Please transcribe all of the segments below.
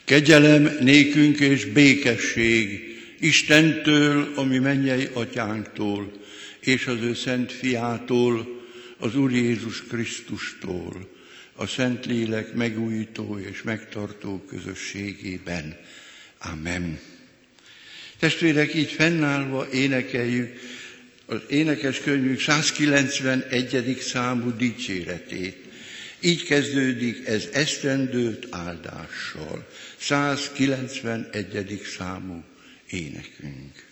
Kegyelem nékünk és békesség Istentől, ami mennyei atyánktól, és az ő szent fiától, az Úr Jézus Krisztustól, a Szentlélek megújító és megtartó közösségében. Amen. Testvérek, így fennállva énekeljük az énekeskönyvünk 191. számú dicséretét. Így kezdődik ez esztendőt áldással. 191. számú énekünk.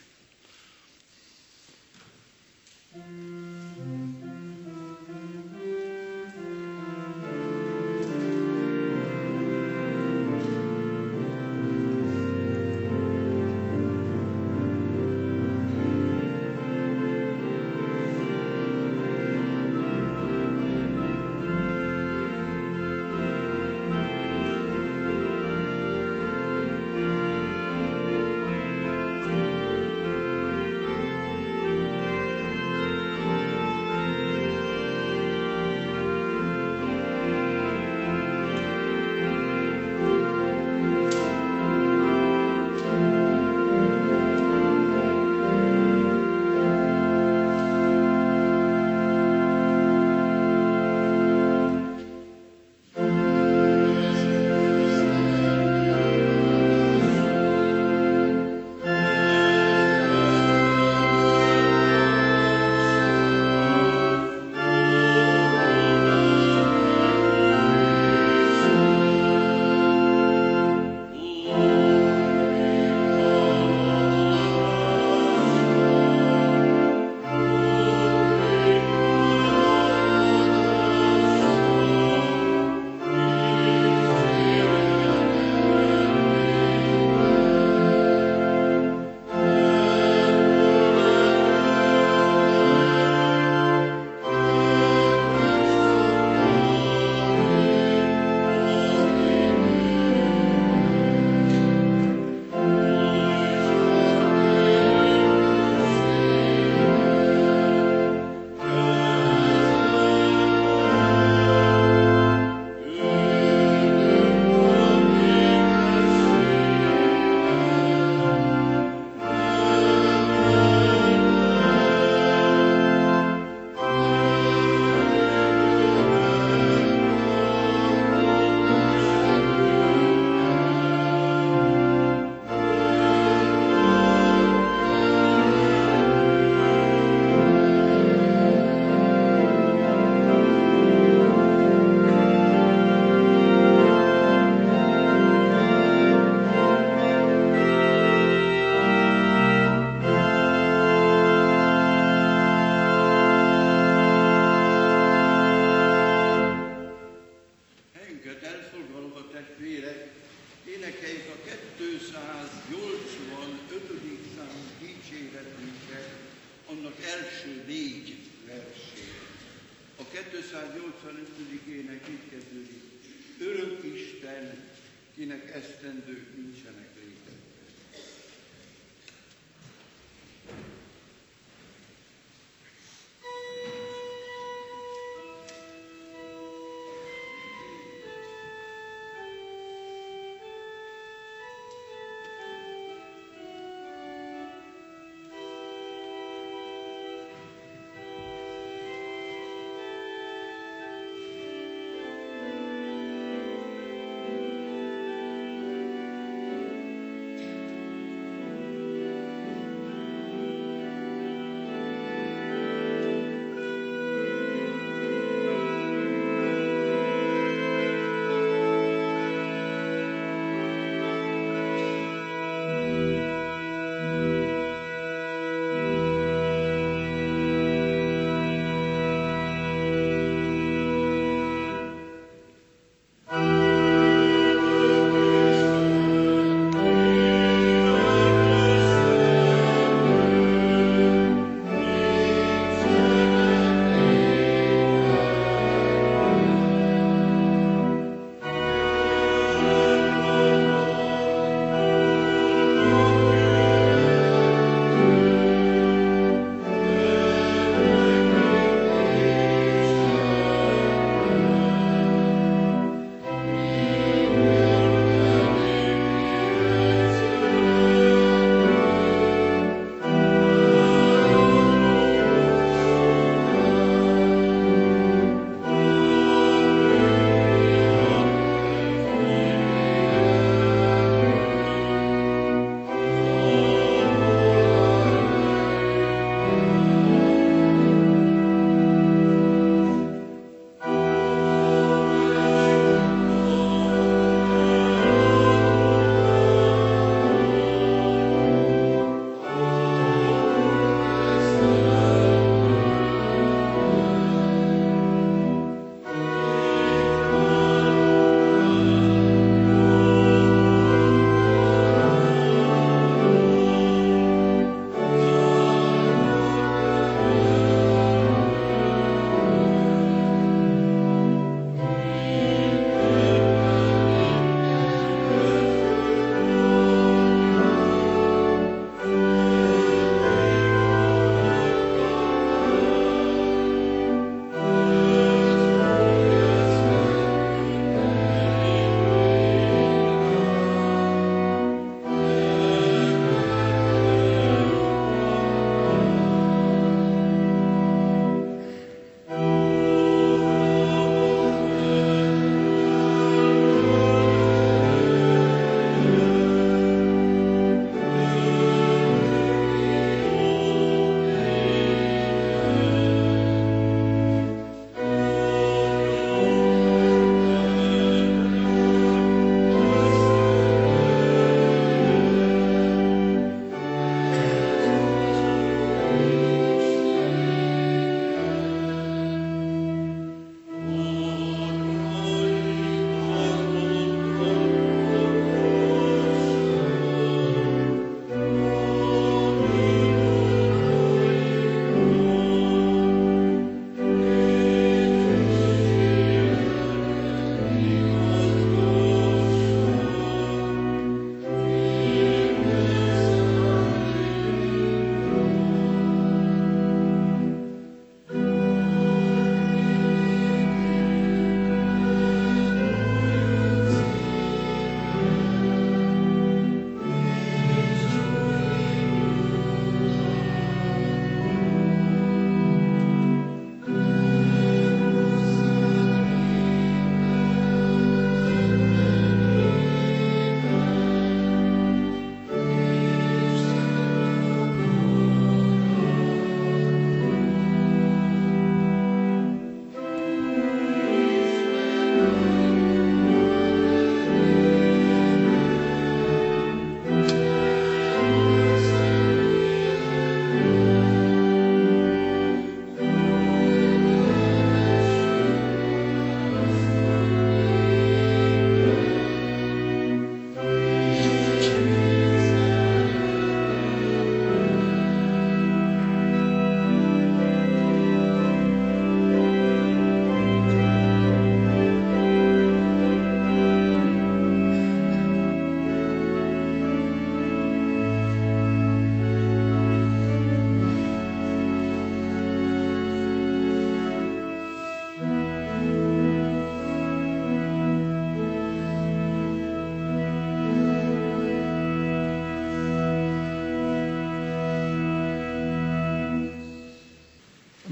első 4 versét. A 285. ének így kezdődik. Örök Isten, kinek esztendők nincsenek létezve.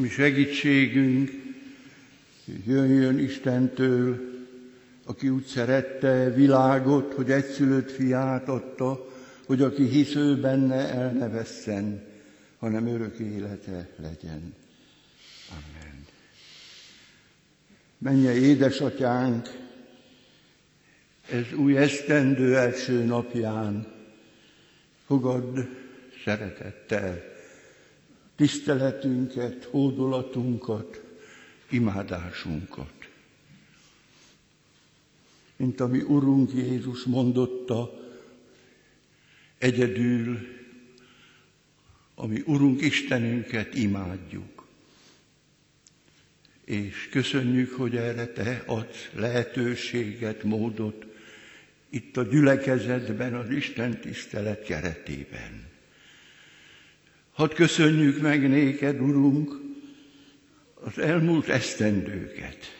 mi segítségünk jöjjön Istentől, aki úgy szerette világot, hogy egyszülött fiát adta, hogy aki hisz ő benne, el ne vesszen, hanem örök élete legyen. Amen. Mennyei édesatyánk, ez új esztendő első napján fogadd szeretettel tiszteletünket, hódolatunkat, imádásunkat. Mint ami Urunk Jézus mondotta, egyedül, ami Urunk Istenünket imádjuk. És köszönjük, hogy erre Te adsz lehetőséget, módot itt a gyülekezetben, az Isten tisztelet keretében. Hadd köszönjük meg néked, Urunk, az elmúlt esztendőket.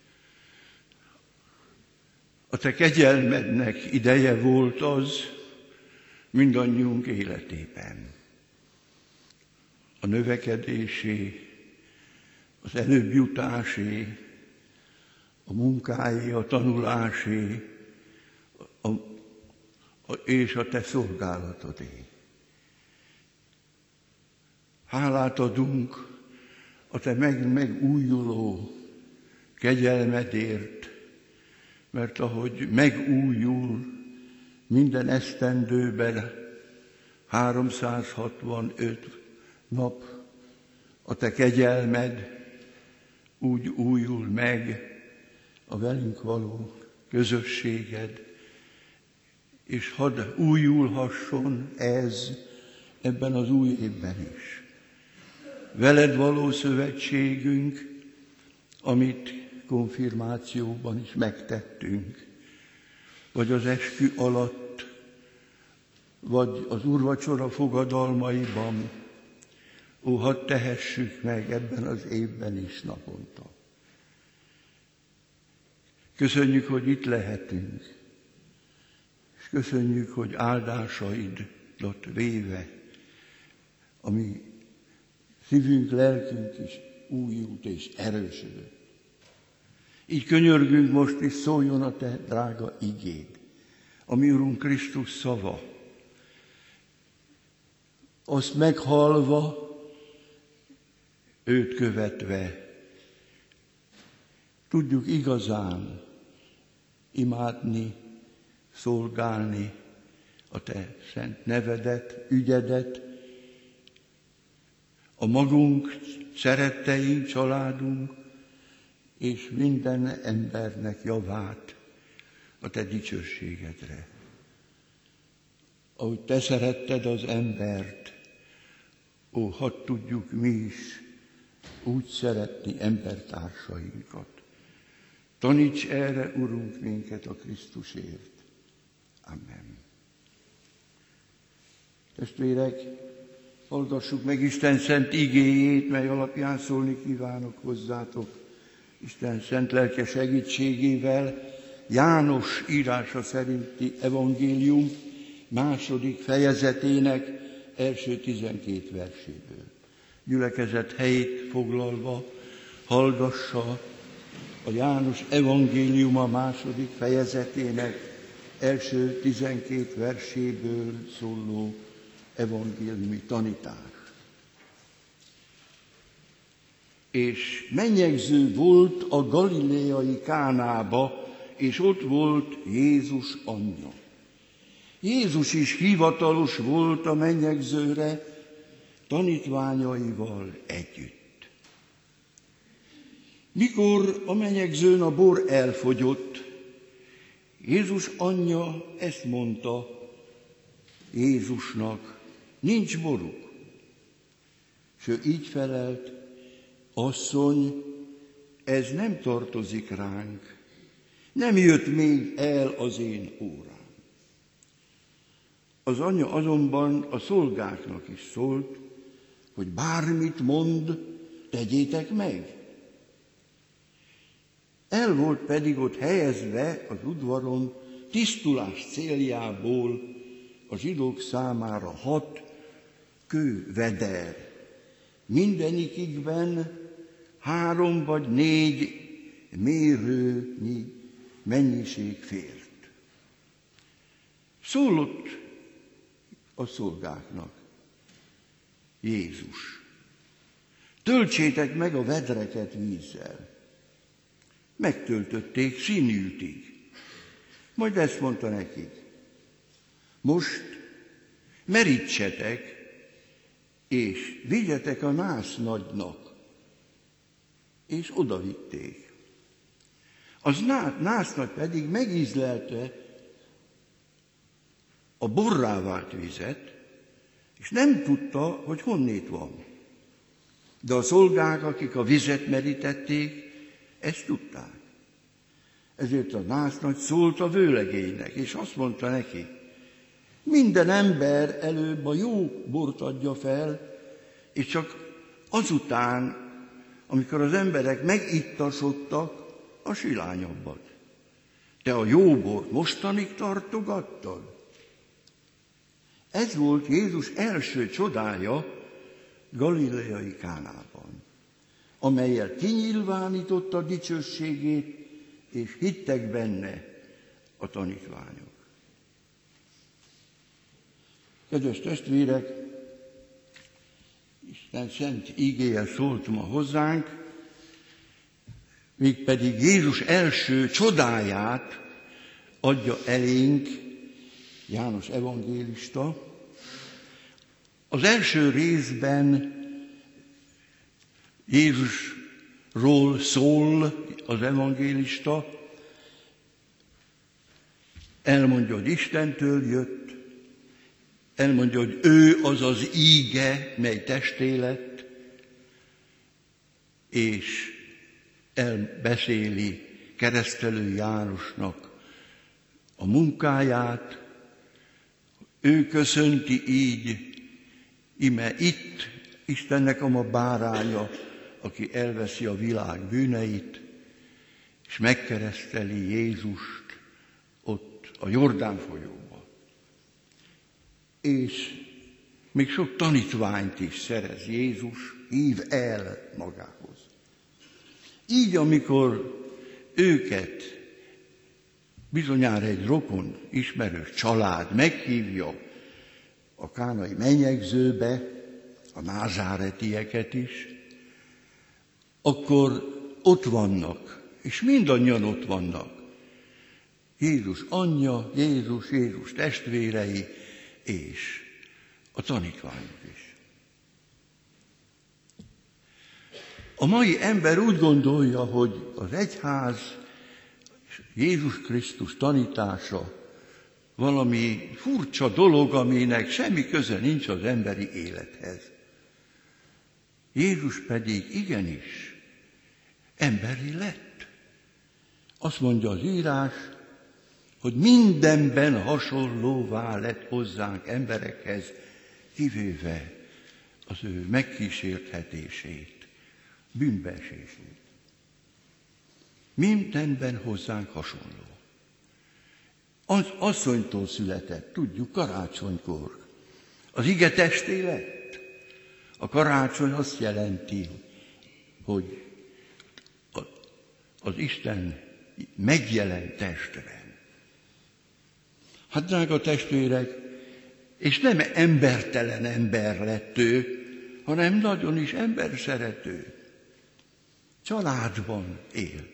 A Te kegyelmednek ideje volt az mindannyiunk életében. A növekedésé, az előbbjutásé, a munkái, a tanulásé, és a Te szolgálatodé. Hálát adunk a Te megújuló kegyelmedért, mert ahogy megújul minden esztendőben 365 nap a Te kegyelmed, úgy újul meg a velünk való közösséged, és hadd újulhasson ez ebben az új évben is. Veled való szövetségünk, amit konfirmációban is megtettünk, vagy az eskü alatt, vagy az úrvacsora fogadalmaiban, hadd tehessük meg ebben az évben is naponta. Köszönjük, hogy itt lehetünk, és köszönjük, hogy áldásaidat véve, ami szívünk, lelkünk is újult és erősödött. Így könyörgünk most is, szóljon a Te drága igéd, a mi Urunk Krisztus szava. Azt meghallva, őt követve, tudjuk igazán imádni, szolgálni a Te szent nevedet, ügyedet, a magunk, szeretteink, családunk, és minden embernek javát a Te dicsőségedre. Ahogy Te szeretted az embert, hadd tudjuk mi is úgy szeretni embertársainkat. Taníts erre, Urunk, minket a Krisztusért. Amen. Testvérek, hallgassuk meg Isten szent igéjét, mely alapján szólni kívánok hozzátok. Isten szent lelke segítségével János írása szerinti evangélium 2. fejezetének első 12 verséből. Gyülekezet helyét foglalva hallgassa a János evangéliuma 2. fejezetének első 12 verséből szóló evangéliumi tanítás. És mennyegző volt a galileai Kánába, és ott volt Jézus anyja. Jézus is hivatalos volt a mennyegzőre, tanítványaival együtt. Mikor a mennyegzőn a bor elfogyott, Jézus anyja ezt mondta Jézusnak, nincs boruk. És ő így felelt, asszony, ez nem tartozik ránk, nem jött még el az én órám. Az anya azonban a szolgáknak is szólt, hogy bármit mond, tegyétek meg. El volt pedig ott helyezve az udvaron tisztulás céljából a zsidók számára 6 kőveder, mindenikikben 3 vagy 4 mérőnyi mennyiség fért. Szólott a szolgáknak Jézus: töltsétek meg a vedreket vízzel. Megtöltötték színültig. Majd ezt mondta nekik: most merítsetek, és vigyetek a násznagynak. És odavitték. Az násznagy pedig megízlelte a borrá vált vizet, és nem tudta, hogy honnét van. De a szolgák, akik a vizet merítették, ezt tudták. Ezért a násznagy szólt a vőlegénynek, és azt mondta neki: minden ember előbb a jó bort adja fel, és csak azután, amikor az emberek megittasodtak, a silányabbat. Te a jó bort mostanig tartogattad? Ez volt Jézus első csodája galileai Kánában, amellyel kinyilvánította dicsőségét, és hittek benne a tanítványok. Kedves testvérek, Isten szent ígéje szólt ma hozzánk, mégpedig Jézus első csodáját adja elénk János evangélista. Az első részben Jézusról szól az evangélista, elmondja, hogy Istentől jött, elmondja, hogy ő az az íge, mely testé lett, és elbeszéli keresztelő Jánosnak a munkáját. Ő köszönti így: ime itt Istennek a ma báránya, aki elveszi a világ bűneit, és megkereszteli Jézust ott a Jordán folyóban. És még sok tanítványt is szerez Jézus, hív el magához. Így, amikor őket bizonyára egy rokon, ismerős család meghívja a kánai menyegzőbe, a názáretieket is, akkor ott vannak, és mindannyian ott vannak. Jézus anyja, Jézus testvérei, és a tanítványok is. A mai ember úgy gondolja, hogy az egyház, Jézus Krisztus tanítása valami furcsa dolog, aminek semmi köze nincs az emberi élethez. Jézus pedig igenis emberi lett. Azt mondja az írás, hogy mindenben hasonlóvá lett hozzánk emberekhez, kivéve az ő megkísérthetését, bűnbeesését. Mindenben hozzánk hasonló. Az asszonytól született, tudjuk, karácsonykor. Az ige testé lett. A karácsony azt jelenti, hogy az Isten megjelent testben. Hát, drága testvérek, és nem embertelen ember lett ő, hanem nagyon is emberszerető. Családban élt.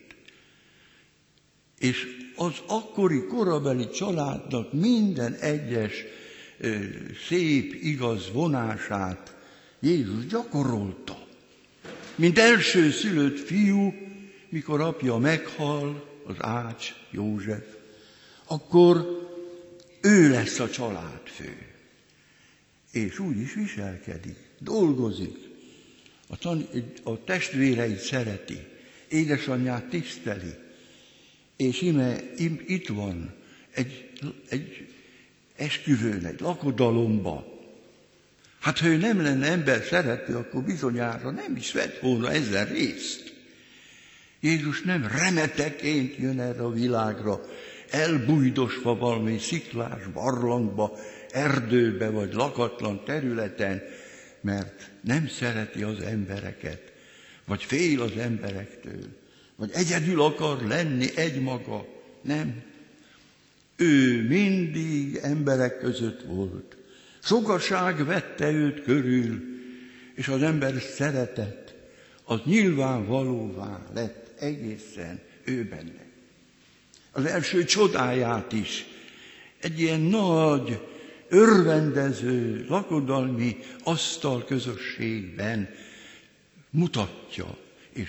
És az akkori korabeli családnak minden egyes szép, igaz vonását Jézus gyakorolta. Mint első szülött fiú, mikor apja meghal, az Ács József, akkor ő lesz a családfő. És úgy is viselkedik, dolgozik, a testvéreit szereti, édesanyját tiszteli, és itt van egy esküvőn, egy lakodalomba. Hát, ha ő nem lenne ember szerető, akkor bizonyára nem is vett volna ezzel részt. Jézus nem remeteként jön erre a világra, elbújdosva valami sziklás barlangba, erdőbe vagy lakatlan területen, mert nem szereti az embereket, vagy fél az emberektől, vagy egyedül akar lenni egymaga. Nem. Ő mindig emberek között volt. Sokaság vette őt körül, és az ember szeretet, az nyilvánvalóvá lett egészen ő benne. Az első csodáját is egy ilyen nagy, örvendező, lakodalmi asztal közösségben mutatja,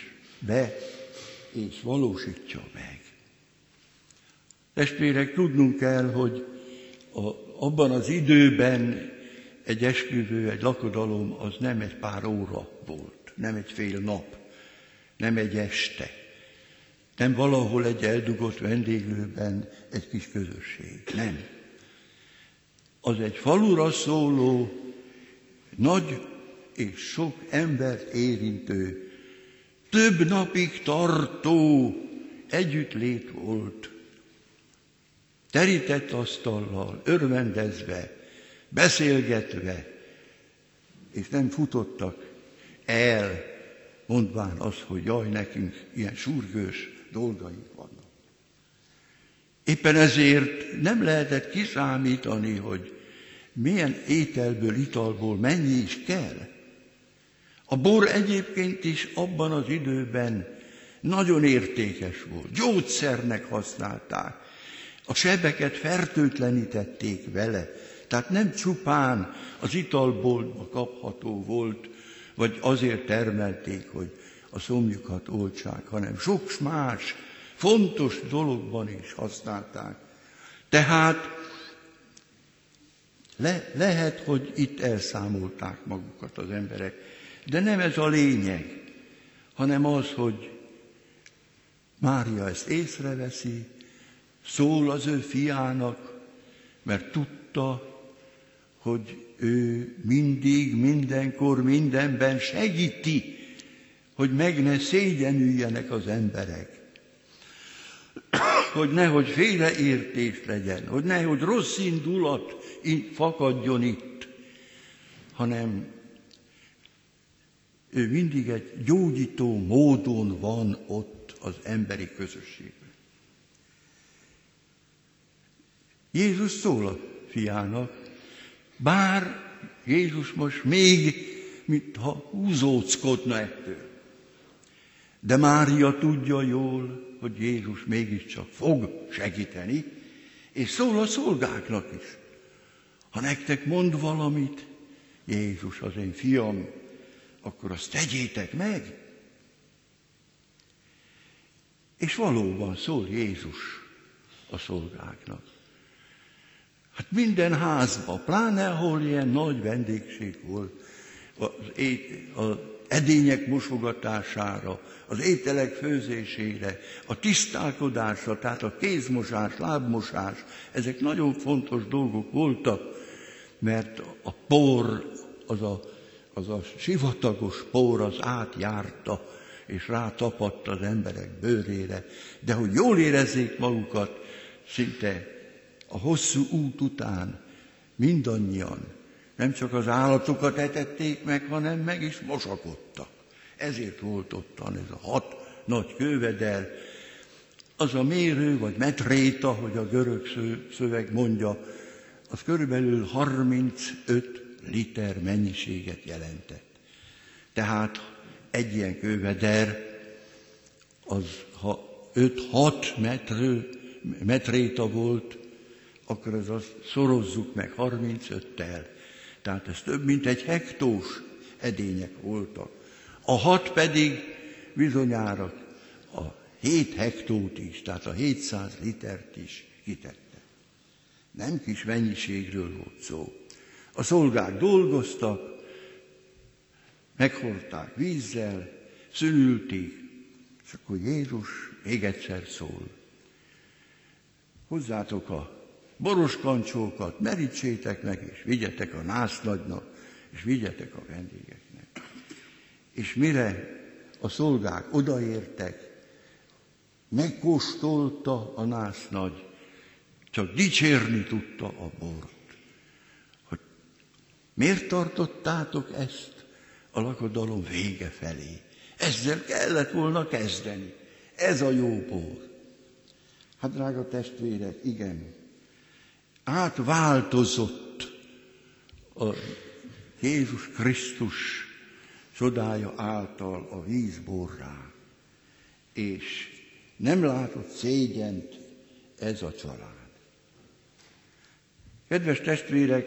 és valósítja meg. Testvérek, tudnunk kell, hogy abban az időben egy esküvő, egy lakodalom az nem egy pár óra volt, nem egy fél nap, nem egy este, nem valahol egy eldugott vendéglőben egy kis közösség, nem. Az egy falura szóló, nagy és sok embert érintő, több napig tartó együttlét volt. Terített asztallal, örvendezve, beszélgetve, és nem futottak el, mondván azt, hogy jaj, nekünk ilyen sürgős dolgaink vannak. Éppen ezért nem lehetett kiszámítani, hogy milyen ételből, italból mennyi is kell. A bor egyébként is abban az időben nagyon értékes volt. Gyógyszernek használták. A sebeket fertőtlenítették vele. Tehát nem csupán az italboltba kapható volt, vagy azért termelték, hogy a szomjukat oltsák, hanem sok más fontos dologban is használták. Tehát lehet, hogy itt elszámolták magukat az emberek, de nem ez a lényeg, hanem az, hogy Mária ezt észreveszi, szól az ő fiának, mert tudta, hogy ő mindig, mindenkor, mindenben segíti, hogy meg ne szégyenüljenek az emberek. Hogy nehogy félreértés legyen, hogy nehogy rossz indulat fakadjon itt, hanem ő mindig egy gyógyító módon van ott az emberi közösségben. Jézus szól a fiának, bár Jézus most még, mintha húzóckodna ettől. De Mária tudja jól, hogy Jézus mégiscsak fog segíteni, és szól a szolgáknak is. Ha nektek mond valamit, Jézus az én fiam, akkor azt tegyétek meg. És valóban szól Jézus a szolgáknak. Hát minden házban, pláne ahol ilyen nagy vendégség volt, az edények mosogatására, az ételek főzésére, a tisztálkodásra, tehát a kézmosás, lábmosás, ezek nagyon fontos dolgok voltak, mert a por, az a sivatagos por az átjárta, és rátapadt az emberek bőrére, de hogy jól érezzék magukat, szinte a hosszú út után mindannyian nem csak az állatokat etették meg, hanem meg is mosakodtak. Ezért volt ottan ez a 6 nagy kőveder, az a mérő, vagy metréta, hogy a görög szöveg mondja, az körülbelül 35 liter mennyiséget jelentett. Tehát egy ilyen kőveder, az ha 5-6 metréta volt, akkor azt szorozzuk meg 35-tel. Tehát ez több mint 1 hektós edények voltak. A 6 pedig bizonyára a 7 hektót is, tehát a 700 litert is kitette. Nem kis mennyiségről volt szó. A szolgák dolgoztak, meghordták vízzel, szünülték, és akkor Jézus még egyszer szól. Hozzátok a boroskancsókat, merítsétek meg, és vigyetek a násznagynak, és vigyetek a vendégeknek. És mire a szolgák odaértek, megkóstolta a násznagy, csak dicsérni tudta a bort. Hogy Miért tartottátok ezt a lakodalom vége felé? Ezzel kellett volna kezdeni. Ez a jó por. Hát, drága testvérek, igen, átváltozott a Jézus Krisztus csodája által a víz borrá, és nem látott szégyent ez a család. Kedves testvérek,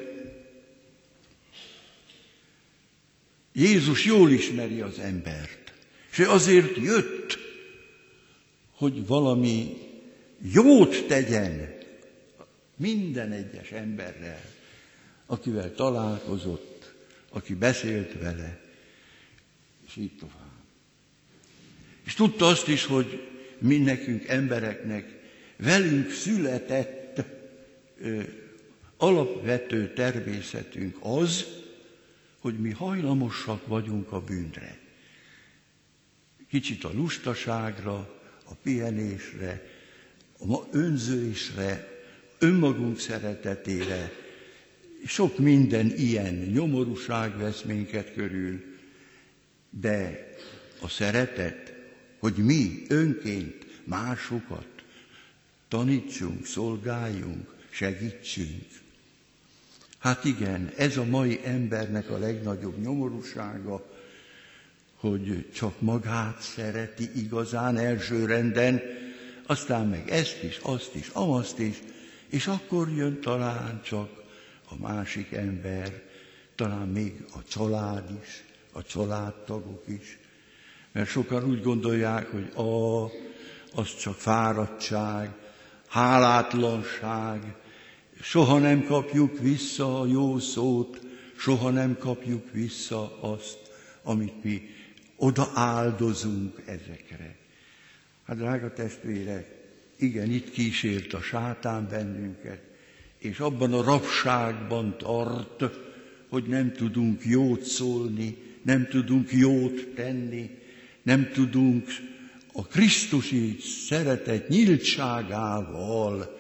Jézus jól ismeri az embert, és azért jött, hogy valami jót tegyen minden egyes emberrel, akivel találkozott, aki beszélt vele, és így tovább. És tudta azt is, hogy mi nekünk embereknek velünk született alapvető természetünk az, hogy mi hajlamosak vagyunk a bűnre. Kicsit a lustaságra, a pihenésre, a önzésre, önmagunk szeretetére. Sok minden ilyen nyomorúság vesz minket körül, de a szeretet, hogy mi önként másokat tanítsunk, szolgáljunk, segítsünk. Hát igen, ez a mai embernek a legnagyobb nyomorúsága, hogy csak magát szereti igazán elsőrenden, aztán meg ezt is, azt is, amazt is, és akkor jön talán csak a másik ember, talán még a család is, a családtagok is, mert sokan úgy gondolják, hogy az csak fáradtság, hálátlanság, soha nem kapjuk vissza a jó szót, soha nem kapjuk vissza azt, amit mi odaáldozunk ezekre. Hát, drága testvérek, igen, itt kísért a sátán bennünket, és abban a rabságban tart, hogy nem tudunk jót szólni, nem tudunk jót tenni, nem tudunk a krisztusi szeretet nyíltságával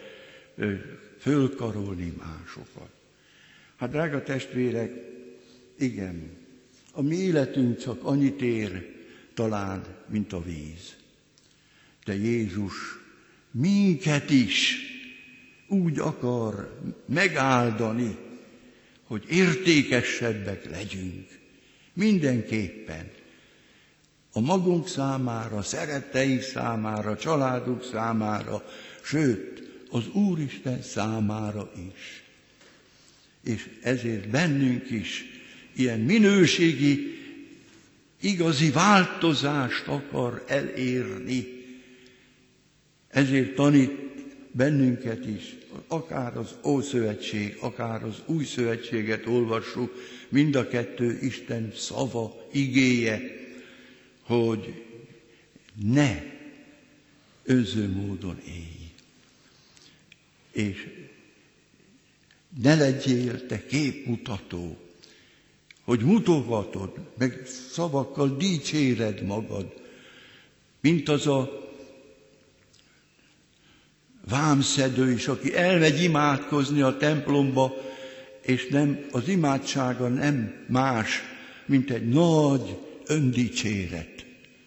fölkarolni másokat. Hát, drága testvérek, igen, a mi életünk csak annyit ér talán, mint a víz. De Jézus minket is úgy akar megáldani, hogy értékesebbek legyünk. Mindenképpen. A magunk számára, szeretteink számára, családunk számára, sőt, az Úristen számára is. És ezért bennünk is ilyen minőségi, igazi változást akar elérni. Ezért tanít bennünket is, akár az Ószövetség, akár az Új Szövetséget olvassuk, mind a kettő Isten szava, igéje, hogy ne önző módon élj. És ne legyél te képmutató, hogy mutogatod, meg szavakkal dicséred magad, mint az a vámszedő is, aki elmegy imádkozni a templomba, és nem, az imádsága nem más, mint egy nagy öndicséret.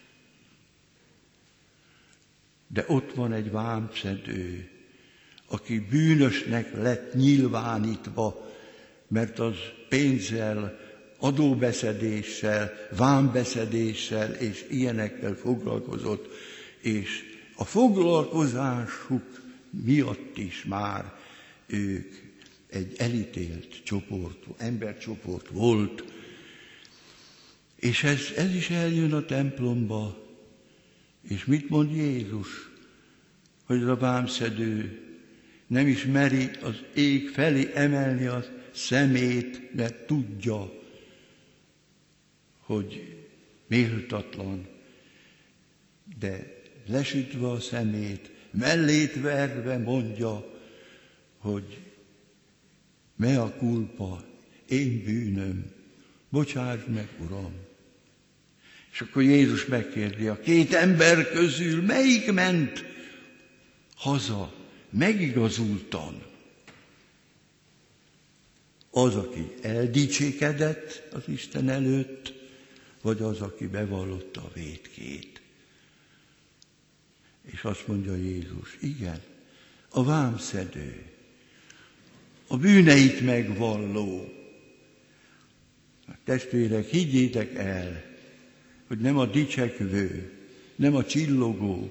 De ott van egy vámszedő, aki bűnösnek lett nyilvánítva, mert az pénzzel, adóbeszedéssel, vámbeszedéssel és ilyenekkel foglalkozott, és a foglalkozásuk miatt is már ők egy elítélt csoport, embercsoport volt, és ez is eljön a templomba, és mit mond Jézus? Hogy a vámszedő nem is meri az ég felé emelni a szemét, mert tudja, hogy méltatlan, de lesütve a szemét, mellét verve mondja, hogy mea culpa, én bűnöm, bocsáss meg, Uram. És akkor Jézus megkérdi, a két ember közül melyik ment haza megigazultan? Az, aki eldicsékedett az Isten előtt, vagy az, aki bevallotta a vétkét. És azt mondja Jézus, igen, a vámszedő, a bűneit megvalló. Testvérek, higgyétek el, hogy nem a dicsekvő, nem a csillogó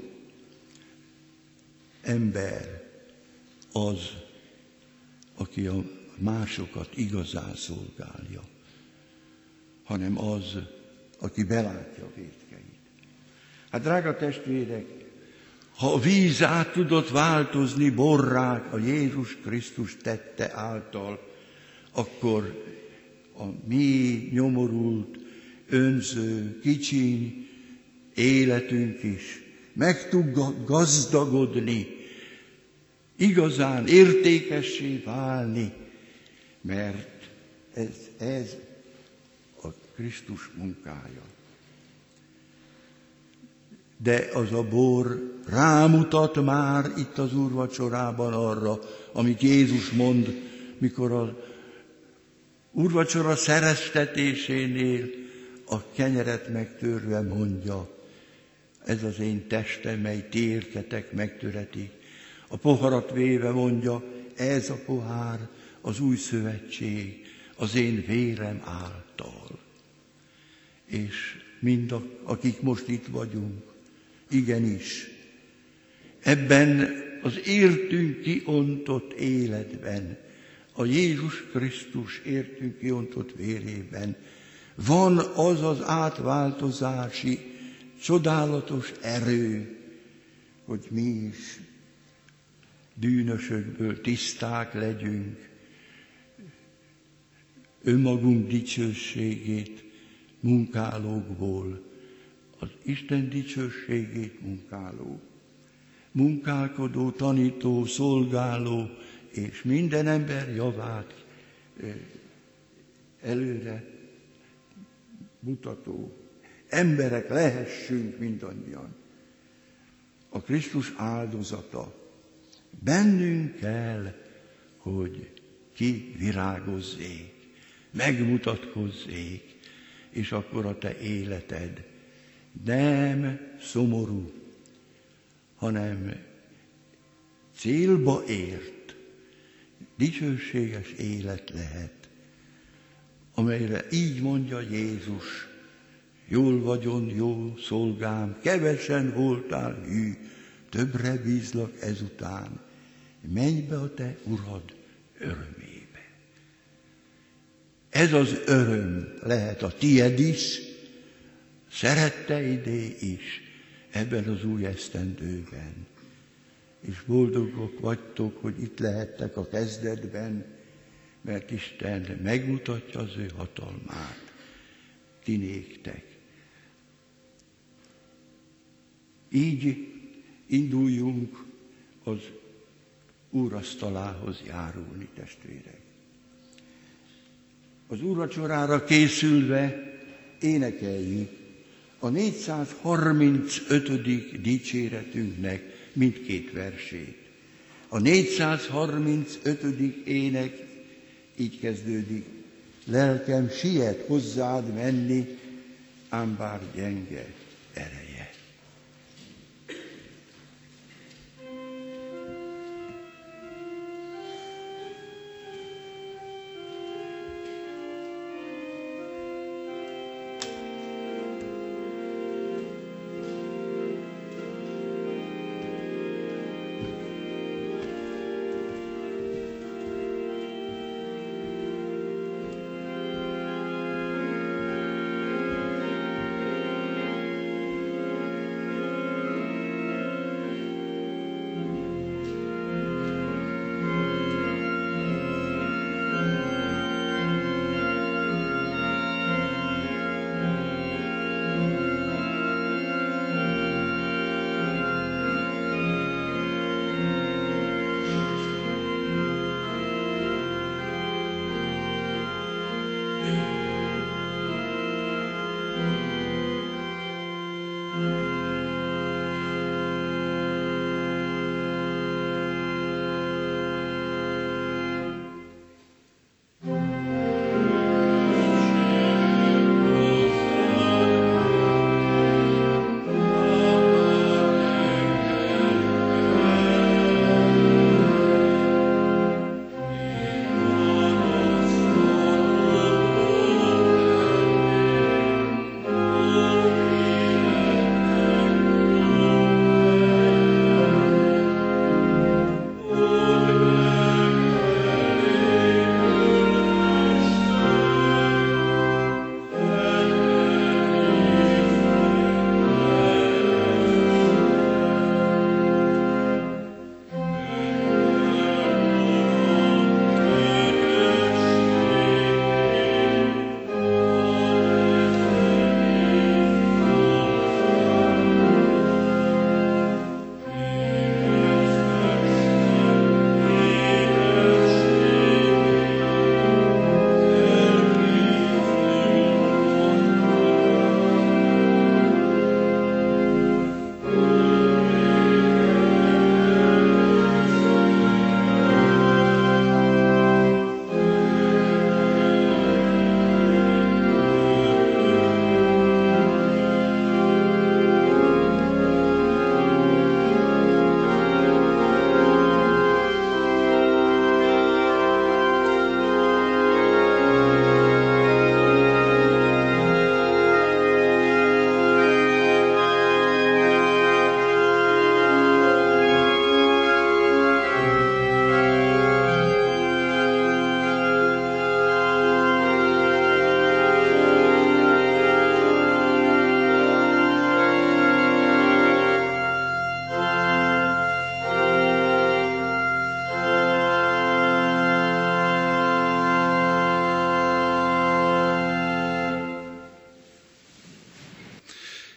ember az, aki a másokat igazán szolgálja, hanem az, aki belátja a vétkeit. Hát drága testvérek, ha a víz át tudott változni borrá a Jézus Krisztus tette által, akkor a mi nyomorult, önző, kicsiny életünk is meg tud gazdagodni, igazán értékessé válni, mert ez a Krisztus munkája. De az a bor rámutat már itt az úrvacsorában arra, amit Jézus mond, mikor az úrvacsora szereztetésénél a kenyeret megtörve mondja, ez az én testem, mely ti értetek megtöretik. A poharat véve mondja, ez a pohár az új szövetség, az én vérem által. És mind akik most itt vagyunk, igenis, ebben az értünk kiontott életben, a Jézus Krisztus értünk kiontott vérében van az az átváltozási, csodálatos erő, hogy mi is bűnösökből tiszták legyünk, önmagunk dicsőségét munkálókból, az Isten dicsőségét munkáló, munkálkodó, tanító, szolgáló, és minden ember javát előre mutató emberek lehessünk mindannyian. A Krisztus áldozata bennünk kell, hogy kivirágozzék, megmutatkozzék, és akkor a te életed nem szomorú, hanem célba ért, dicsőséges élet lehet, amelyre így mondja Jézus, jól vagyon, jó szolgám, kevesen voltál hű, többre bízlak ezután, menj be a te urad örömébe. Ez az öröm lehet a tied is, szeretteidé is ebben az új esztendőben. És boldogok vagytok, hogy itt lehettek a kezdetben, mert Isten megmutatja az ő hatalmát ti néktek. Így induljunk az úrasztalához járulni, testvérek. Az úrvacsorára készülve énekeljük a 435. dicséretünknek mindkét versét. A 435. ének így kezdődik. Lelkem siet hozzád menni, ám bár gyenge ereje.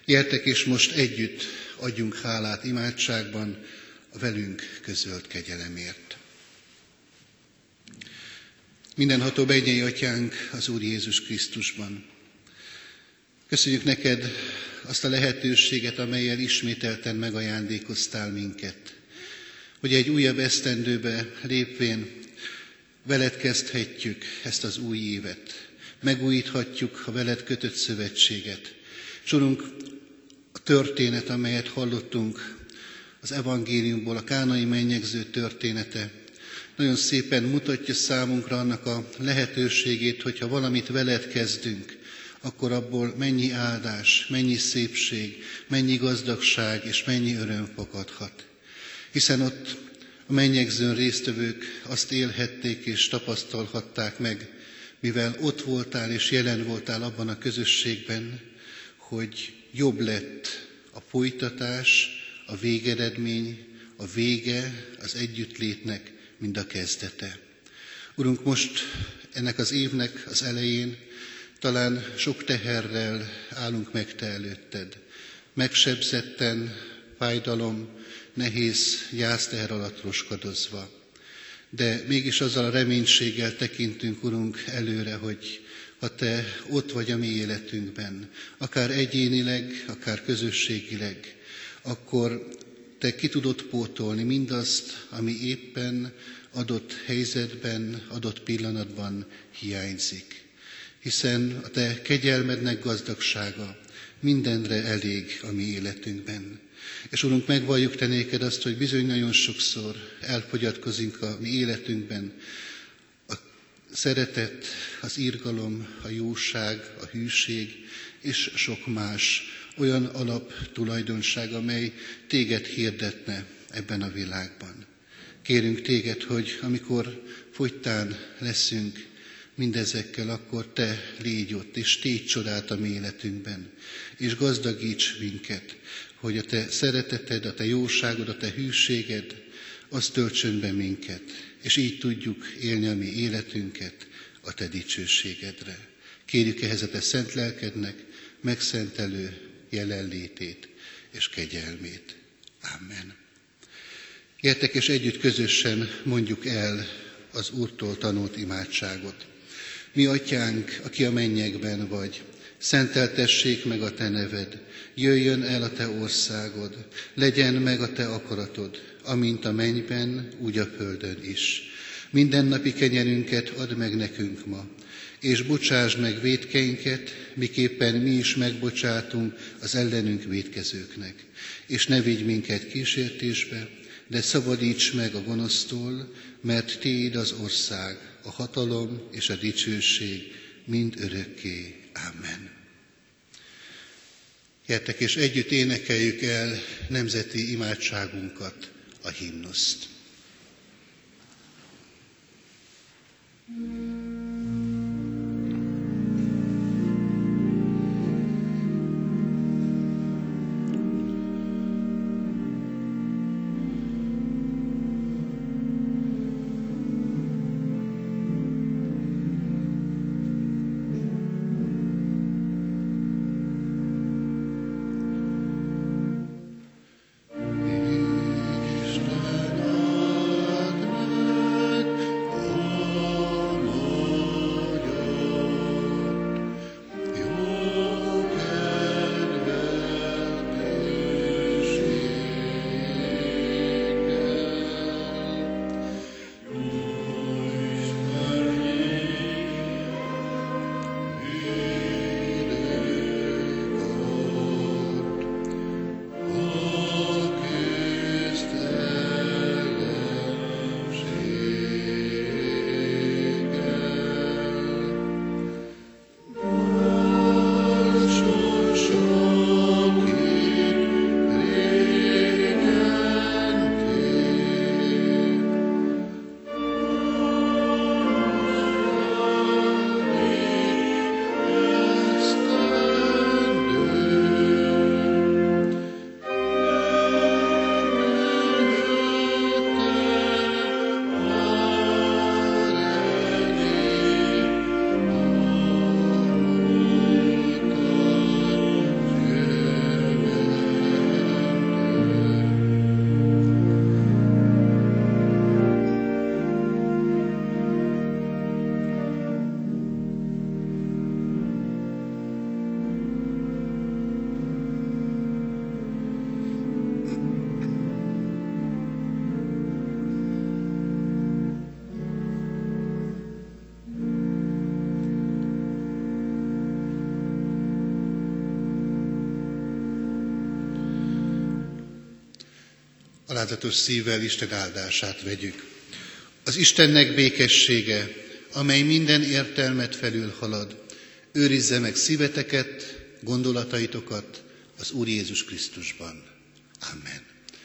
Gyertek, és most együtt adjunk hálát imádságban a velünk közölt kegyelemért. Mindenható mennyei Atyánk az Úr Jézus Krisztusban. Köszönjük neked azt a lehetőséget, amellyel ismételten megajándékoztál minket, hogy egy újabb esztendőbe lépvén veled kezdhetjük ezt az új évet, megújíthatjuk a veled kötött szövetséget. És Urunk, a történet, amelyet hallottunk az evangéliumból, a kánai mennyegző története, nagyon szépen mutatja számunkra annak a lehetőségét, hogyha valamit veled kezdünk, akkor abból mennyi áldás, mennyi szépség, mennyi gazdagság és mennyi öröm fakadhat. Hiszen ott a mennyegzőn résztvevők azt élhették és tapasztalhatták meg, mivel ott voltál és jelen voltál abban a közösségben, hogy jobb lett a folytatás, a végeredmény, a vége az együttlétnek, mint a kezdete. Urunk, most ennek az évnek az elején talán sok teherrel állunk meg Te előtted. Megsebzetten, fájdalom, nehéz gyászteher alatt roskadozva. De mégis azzal a reménységgel tekintünk, Urunk, előre, hogy ha Te ott vagy a mi életünkben, akár egyénileg, akár közösségileg, akkor Te ki tudod pótolni mindazt, ami éppen adott helyzetben, adott pillanatban hiányzik. Hiszen a Te kegyelmednek gazdagsága mindenre elég a mi életünkben. És Urunk, megvalljuk Te néked azt, hogy bizony nagyon sokszor elfogyatkozunk a mi életünkben a szeretet, az irgalom, a jóság, a hűség és sok más olyan alaptulajdonság, amely Téged hirdetne ebben a világban. Kérünk Téged, hogy amikor fogytán leszünk mindezekkel, akkor Te légy ott, és tégy csodát a mi életünkben, és gazdagíts minket, hogy a Te szereteted, a Te jóságod, a Te hűséged, az töltsön be minket, és így tudjuk élni a mi életünket a Te dicsőségedre. Kérjük ehhez a Te szent lelkednek megszentelő jelenlétét és kegyelmét. Amen. Gyertek, és együtt közösen mondjuk el az Úrtól tanult imádságot. Mi Atyánk, aki a mennyekben vagy, szenteltessék meg a Te neved, jöjjön el a Te országod, legyen meg a Te akaratod, amint a mennyben, úgy a földön is. Mindennapi kenyerünket add meg nekünk ma, és bocsásd meg vétkeinket, miképpen mi is megbocsátunk az ellenünk vétkezőknek. És ne vigy minket kísértésbe, de szabadíts meg a gonosztól, mert Tiéd az ország, a hatalom és a dicsőség mind örökké. Amen. Gyertek, és együtt énekeljük el nemzeti imádságunkat, a himnuszt. Isten Alázatos szívvel Isten áldását vegyük. Az Istennek békessége, amely minden értelmet felülhalad, őrizze meg szíveteket, gondolataitokat az Úr Jézus Krisztusban. Amen.